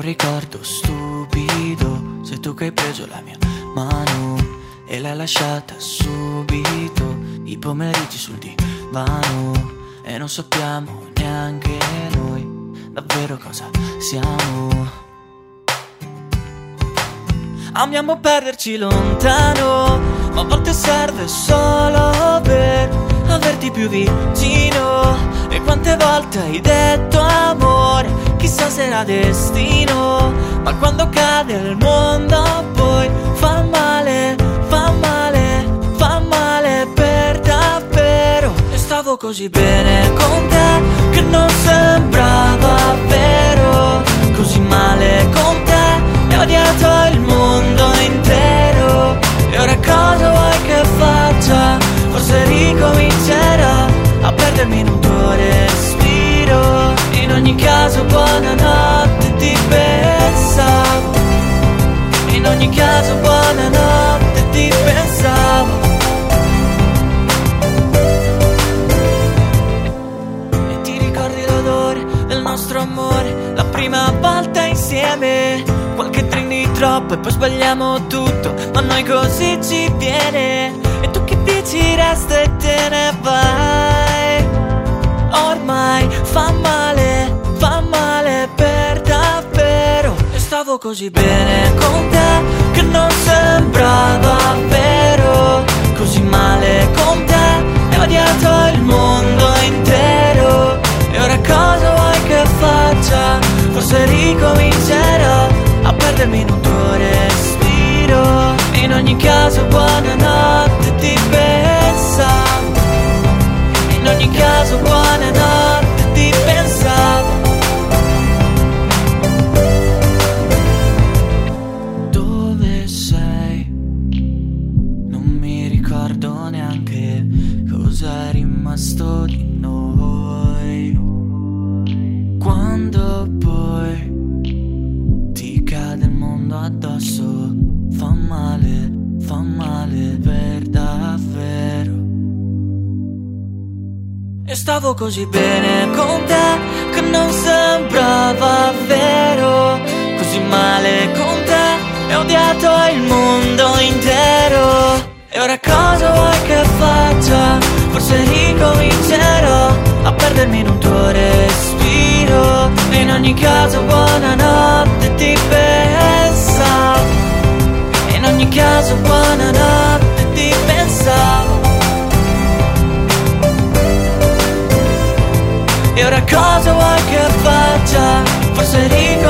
ricordo stupido, sei tu che hai preso la mia mano e l'hai lasciata subito. I pomeriggi sul divano e non sappiamo neanche noi davvero cosa siamo. Amiamo perderci lontano, ma a volte serve solo per averti più vicino. E quante volte hai detto amore, chissà se era destino. Ma quando cade il mondo poi fa male, fa male, fa male per davvero. E stavo così bene con te che non sembrava vero. Così male con te e ho odiato il mondo intero. E ora cosa vuoi che faccia? Forse ricomincerò a perdermi in un tuo respiro. In ogni caso buonanotte ti pensavo. In ogni caso buonanotte ti pensavo. E ti ricordi l'odore del nostro amore, la prima volta insieme? Qualche drink di troppo e poi sbagliamo tutto, ma a noi così ci viene. E tu che dici resta e te ne vai. Ormai fa male per davvero. E stavo così bene con te che non sembrava vero. Così male con te e ho odiato il mondo intero. E ora cosa vuoi che faccia? Forse ricomincerò a perdermi in un tuo respiro. In ogni caso buonanotte ti pensavo. In ogni caso buonanotte ti pensavo. Dove sei? Non mi ricordo neanche cosa è rimasto di noi. Quando poi ti cade il mondo addosso, fa male per davvero. E stavo così bene con te che non sembrava vero. Così male con te e ho odiato il mondo intero. E ora cosa vuoi che faccia? Forse ricomincerò a perdermi in un tuo respiro. E in ogni caso buonanotte ti pensavo. E in ogni caso buonanotte ti pensavo. E ora cosa vuoi che faccia? Forse